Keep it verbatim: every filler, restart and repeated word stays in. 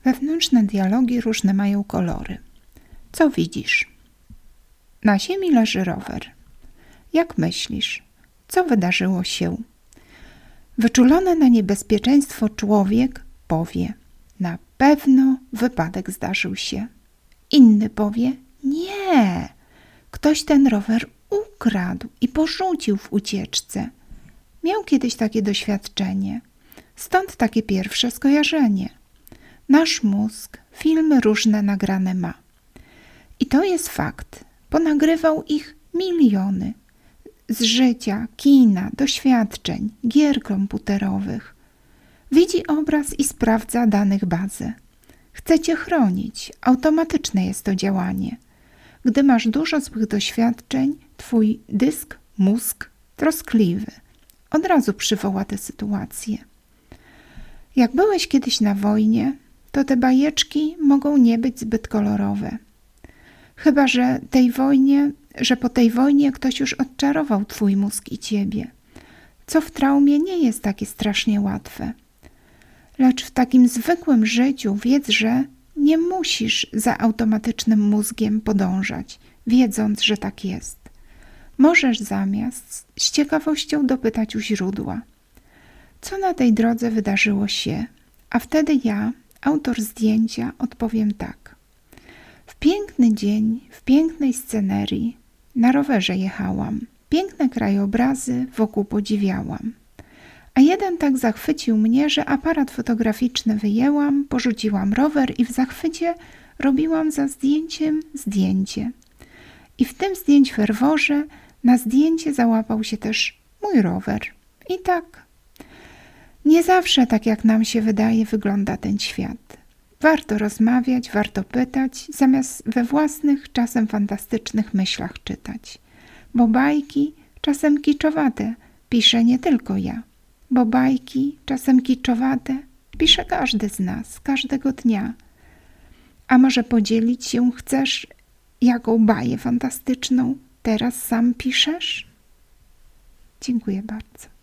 Wewnętrzne dialogi różne mają kolory. Co widzisz? Na ziemi leży rower. Jak myślisz, co wydarzyło się? Wyczulony na niebezpieczeństwo człowiek powie: na pewno wypadek zdarzył się. Inny powie: nie, ktoś ten rower ukradł i porzucił w ucieczce. Miał kiedyś takie doświadczenie. Stąd takie pierwsze skojarzenie. Nasz mózg filmy różne nagrane ma. I to jest fakt. Ponagrywał ich miliony. Z życia, kina, doświadczeń, gier komputerowych. Widzi obraz i sprawdza danych bazy. Chce cię chronić. Automatyczne jest to działanie. Gdy masz dużo złych doświadczeń, twój dysk, mózg troskliwy od razu przywoła tę sytuację. Jak byłeś kiedyś na wojnie, to te bajeczki mogą nie być zbyt kolorowe. Chyba że tej wojnie, że po tej wojnie ktoś już odczarował twój mózg i ciebie, co w traumie nie jest takie strasznie łatwe. Lecz w takim zwykłym życiu wiedz, że nie musisz za automatycznym mózgiem podążać, wiedząc, że tak jest. Możesz zamiast z ciekawością dopytać u źródła, co na tej drodze wydarzyło się, a wtedy ja, autor zdjęcia, odpowiem tak. W piękny dzień, w pięknej scenerii, na rowerze jechałam, piękne krajobrazy wokół podziwiałam. A jeden tak zachwycił mnie, że aparat fotograficzny wyjęłam, porzuciłam rower i w zachwycie robiłam za zdjęciem zdjęcie. I w tym zdjęć ferworze na zdjęcie załapał się też mój rower. I tak. Nie zawsze tak jak nam się wydaje wygląda ten świat. Warto rozmawiać, warto pytać, zamiast we własnych, czasem fantastycznych myślach czytać. Bo bajki, czasem kiczowate, piszę nie tylko ja. Bo bajki, czasem kiczowate, pisze każdy z nas, każdego dnia. A może podzielić się chcesz, jaką baję fantastyczną teraz sam piszesz? Dziękuję bardzo.